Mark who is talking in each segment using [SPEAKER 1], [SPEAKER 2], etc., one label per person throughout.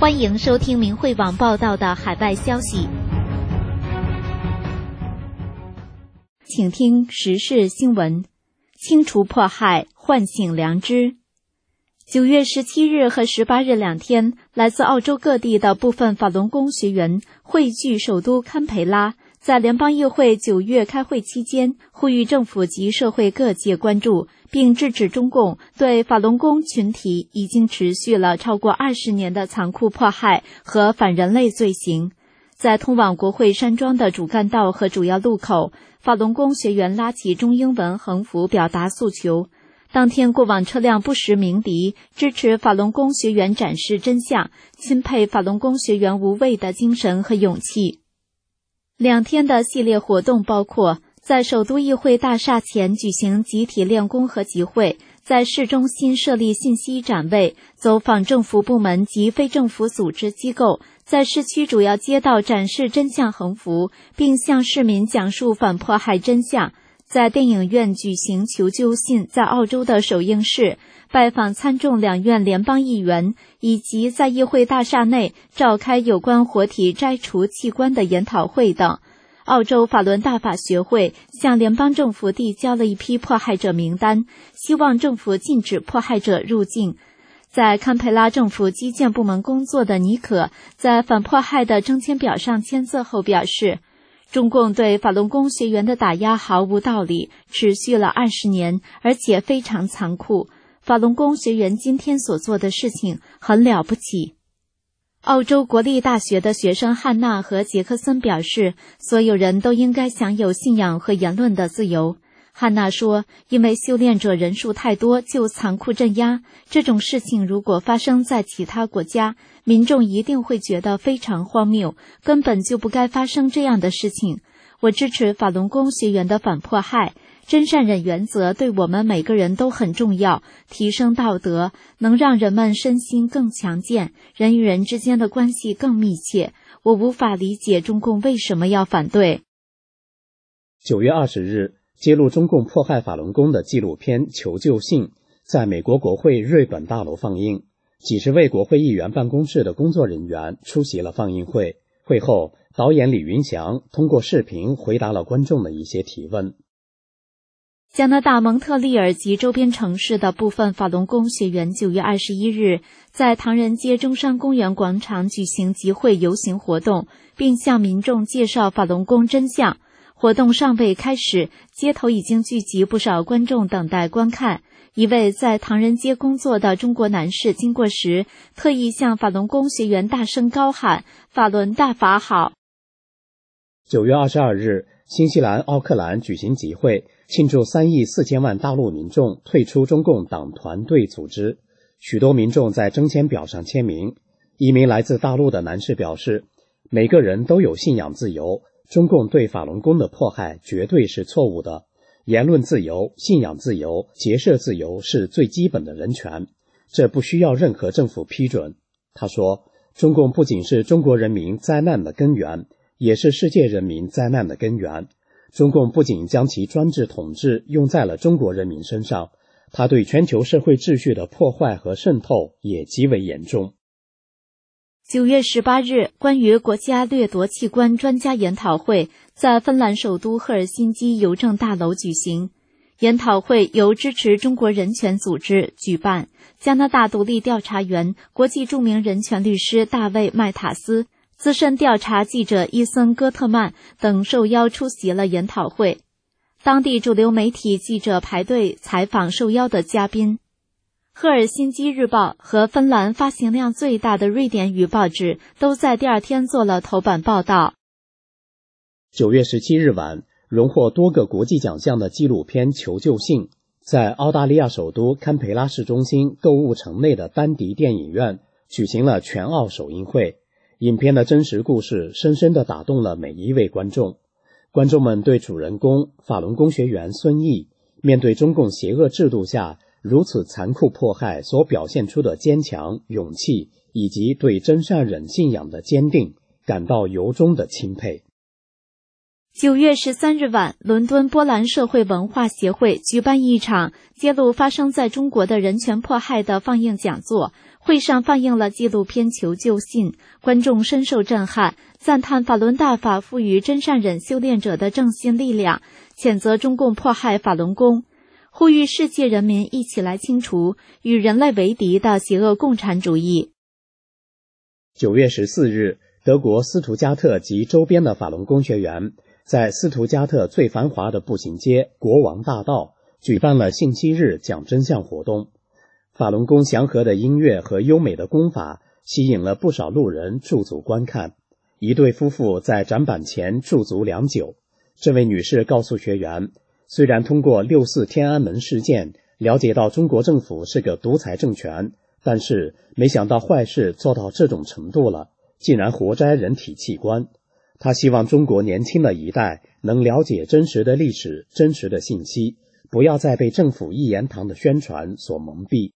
[SPEAKER 1] 欢迎收听明慧网报道的海外消息。请听时事新闻：清除迫害，唤醒良知。9月17日和18日2天，来自澳洲各地的部分法轮功学员汇聚首都堪培拉，在联邦议会9月开会期间，呼吁政府及社会各界关注，并制止中共对法轮功群体已经持续了超过20年的残酷迫害和反人类罪行。在通往国会山庄的主干道和主要路口，法轮功学员拉起中英文横幅表达诉求。当天过往车辆不时鸣笛，支持法轮功学员展示真相，钦佩法轮功学员无畏的精神和勇气。2天的系列活动包括在首都议会大厦前举行集体练功和集会，在市中心设立信息展位，走访政府部门及非政府组织机构，在市区主要街道展示真相横幅，并向市民讲述反迫害真相。在电影院举行求救信在澳洲的首映式，拜访参众两院联邦议员，以及在议会大厦内召开有关活体摘除器官的研讨会等。澳洲法轮大法学会向联邦政府递交了一批迫害者名单，希望政府禁止迫害者入境。在堪培拉政府基建部门工作的尼可在反迫害的征签表上签字后表示，中共对法轮功学员的打压毫无道理，持续了20年，而且非常残酷。法轮功学员今天所做的事情很了不起。澳洲国立大学的学生汉娜和杰克森表示，所有人都应该享有信仰和言论的自由。汉娜说，因为修炼者人数太多，就残酷镇压。这种事情如果发生在其他国家，民众一定会觉得非常荒谬，根本就不该发生这样的事情。我支持法轮功学员的反迫害，真善忍原则对我们每个人都很重要，提升道德，能让人们身心更强健，人与人之间的关系更密切。我无法理解中共为什么要反对。
[SPEAKER 2] 9月20日，揭露中共迫害法轮功的纪录片《求救信》在美国国会瑞本大楼放映，几十位国会议员办公室的工作人员出席了放映会。会后，导演李云祥通过视频回答了观众的一些提问。
[SPEAKER 1] 加拿大蒙特利尔及周边城市的部分法轮功学员9月21日在唐人街中山公园广场举行集会游行活动，并向民众介绍法轮功真相。活动尚未开始，街头已经聚集不少观众等待观看。一位在唐人街工作的中国男士经过时，特意向法轮功学员大声高喊：“法轮大法好！”
[SPEAKER 2] 9月22日，新西兰奥克兰举行集会，庆祝3亿4千万大陆民众退出中共党团队组织。许多民众在征签表上签名。一名来自大陆的男士表示，每个人都有信仰自由，中共对法轮功的迫害绝对是错误的。言论自由、信仰自由、结社自由是最基本的人权，这不需要任何政府批准。他说，中共不仅是中国人民灾难的根源，也是世界人民灾难的根源。中共不仅将其专制统治用在了中国人民身上，他对全球社会秩序的破坏和渗透也极为严重。
[SPEAKER 1] 9月18日，关于国家掠夺器官专家研讨会在芬兰首都赫尔辛基邮政大楼举行。研讨会由支持中国人权组织举办，加拿大独立调查员、国际著名人权律师大卫·麦塔斯、资深调查记者伊森·戈特曼等受邀出席了研讨会。当地主流媒体记者排队采访受邀的嘉宾。赫尔辛基日报和芬兰发行量最大的瑞典语报纸都在第2天做了头版报道。
[SPEAKER 2] 9月17日晚，荣获多个国际奖项的纪录片《求救信》在澳大利亚首都堪培拉市中心购物城内的丹迪电影院举行了全澳首映会。影片的真实故事深深地打动了每一位观众。观众们对主人公法轮功学员孙毅面对中共邪恶制度下如此残酷迫害所表现出的坚强、勇气，以及对真善忍信仰的坚定，感到由衷的钦佩。
[SPEAKER 1] 9月13日晚，伦敦波兰社会文化协会举办一场揭露发生在中国的人权迫害的放映讲座。会上放映了纪录片《求救信》，观众深受震撼，赞叹法轮大法赋予真善忍修炼者的正信力量，谴责中共迫害法轮功，呼吁世界人民一起来清除与人类为敌的邪恶共产主义。
[SPEAKER 2] 9月14日，德国斯图加特及周边的法轮功学员在斯图加特最繁华的步行街国王大道举办了信息日讲真相活动。法轮功祥和的音乐和优美的功法吸引了不少路人驻足观看。一对夫妇在展板前驻足良久。这位女士告诉学员，虽然通过6·4天安门事件了解到中国政府是个独裁政权，但是没想到坏事做到这种程度了，竟然活摘人体器官。她希望中国年轻的一代能了解真实的历史、真实的信息，不要再被政府一言堂的宣传所蒙蔽。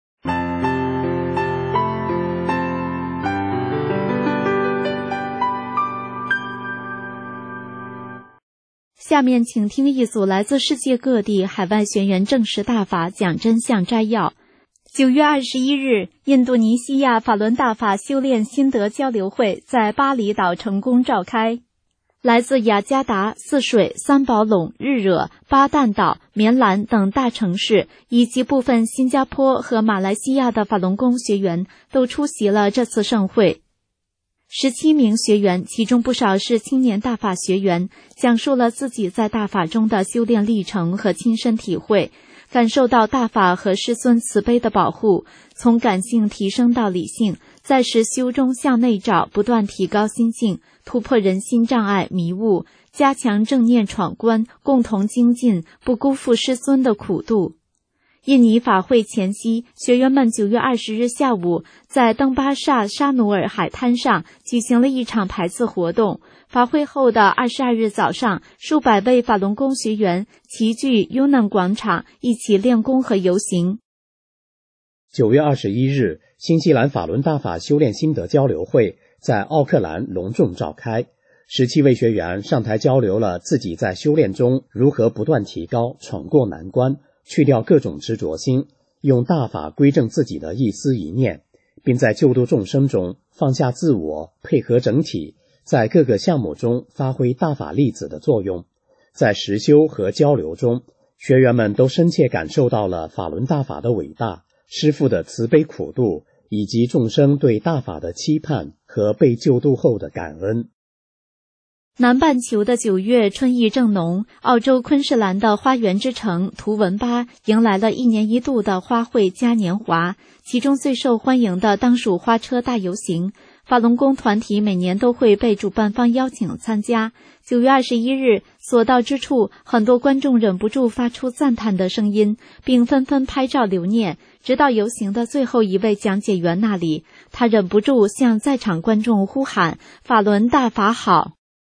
[SPEAKER 1] 下面请听一组来自世界各地海外学员证实大法讲真相摘要。9月21日，印度尼西亚法轮大法修炼心得交流会在巴厘岛成功召开。来自雅加达、泗水、三宝垄、日惹、巴旦岛、棉兰等大城市，以及部分新加坡和马来西亚的法轮功学员都出席了这次盛会。17名学员，其中不少是青年大法学员，讲述了自己在大法中的修炼历程和亲身体会，感受到大法和师尊慈悲的保护，从感性提升到理性，在实修中向内找，不断提高心境，突破人心障碍迷雾，加强正念闯关，共同精进，不辜负师尊的苦度。印尼法会前夕，学员们9月20日下午在登巴萨沙努尔海滩上举行了一场排字活动。法会后的22日早上，数百位法轮功学员齐聚 Yunnan 广场，一起练功和游行。
[SPEAKER 2] 9月21日，新西兰法轮大法修炼心得交流会在奥克兰隆重召开。17位学员上台交流了自己在修炼中如何不断提高，闯过难关，去掉各种执着心，用大法归正自己的一思一念，并在救度众生中放下自我，配合整体，在各个项目中发挥大法粒子的作用。在实修和交流中，学员们都深切感受到了法轮大法的伟大，师父的慈悲苦度，以及众生对大法的期盼和被救度后的感恩。
[SPEAKER 1] 南半球的9月春意正浓，澳洲昆士兰的花园之城图文巴迎来了1年1度的花卉嘉年华，其中最受欢迎的当属花车大游行。法轮功团体每年都会被主办方邀请参加。9月21日，所到之处，很多观众忍不住发出赞叹的声音，并纷纷拍照留念，直到游行的最后一位讲解员那里，他忍不住向在场观众呼喊：“法轮大法好！”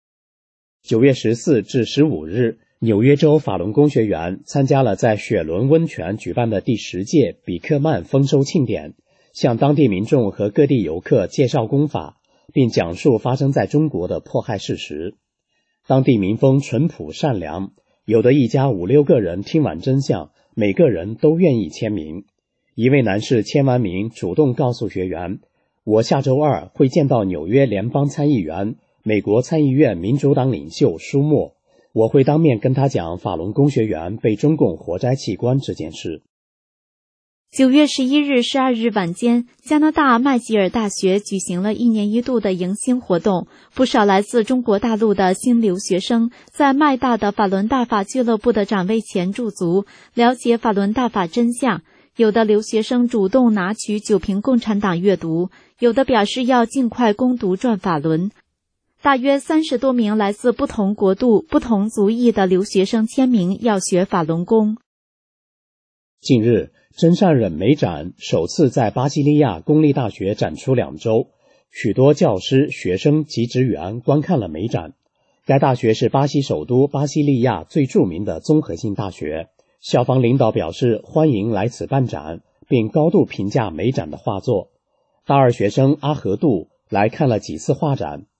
[SPEAKER 2] 9月14至15日，纽约州法轮功学员参加了在雪伦温泉举办的第10届比克曼丰收庆典，向当地民众和各地游客介绍功法，并讲述发生在中国的迫害事实。当地民风淳朴善良，有的一家5、6个人听完真相，每个人都愿意签名。一位男士签完名，主动告诉学员：“我下周2会见到纽约联邦参议员、美国参议院民主党领袖舒默，我会当面跟他讲法轮功学员被中共活摘器官这件事。”
[SPEAKER 1] 9月11日、12日晚间，加拿大麦吉尔大学举行了1年1度的迎新活动，不少来自中国大陆的新留学生在麦大的法轮大法俱乐部的展位前驻足，了解法轮大法真相。有的留学生主动拿取9瓶共产党阅读，有的表示要尽快攻读转法轮。大约30多名来自不同国度、不同族裔的留学生签名要学法轮功。
[SPEAKER 2] 近日，真善忍美展首次在巴西利亚公立大学展出2周，许多教师、学生及职员观看了美展。该大学是巴西首都巴西利亚最著名的综合性大学，校方领导表示欢迎来此办展，并高度评价美展的画作。大2学生阿和杜来看了几次画展，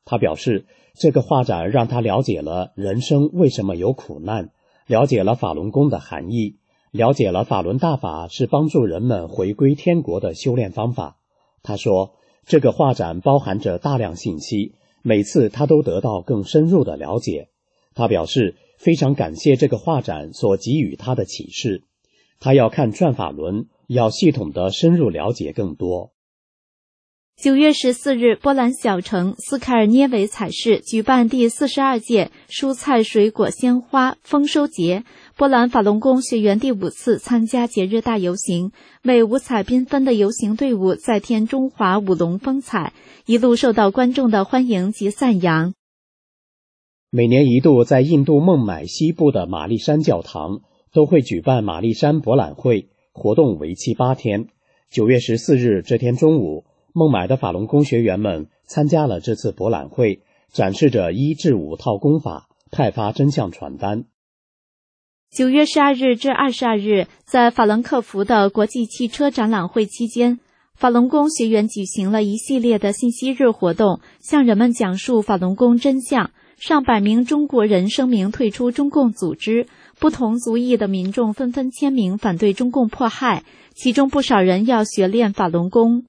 [SPEAKER 2] 他表示，这个画展让他了解了人生为什么有苦难，了解了法轮功的含义，了解了法轮大法是帮助人们回归天国的修炼方法。他说，这个画展包含着大量信息，每次他都得到更深入的了解。他表示非常感谢这个画展所给予他的启示，他要看转法轮，要系统的深入了解更多。
[SPEAKER 1] 9月14日，波兰小城斯凯尔涅维采市举办第42届蔬菜水果鲜花丰收节，波兰法轮功学员第5次参加节日大游行，为五彩缤纷的游行队伍再添中华舞龙风采，一路受到观众的欢迎及赞扬。
[SPEAKER 2] 每年一度在印度孟买西部的玛丽山教堂都会举办玛丽山博览会，活动为期8天。9月14日这天中午，孟买的法轮功学员们参加了这次博览会，展示着1至5套功法，派发真相传单。
[SPEAKER 1] 9月12日至22日，在法兰克福的国际汽车展览会期间，法轮功学员举行了一系列的信息日活动，向人们讲述法轮功真相。上百名中国人声明退出中共组织，不同族裔的民众纷纷签名反对中共迫害，其中不少人要学练法轮功。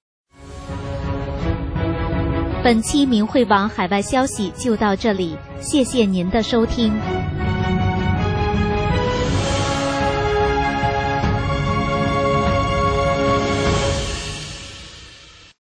[SPEAKER 1] 本期明慧网海外消息就到这里，谢谢您的收听。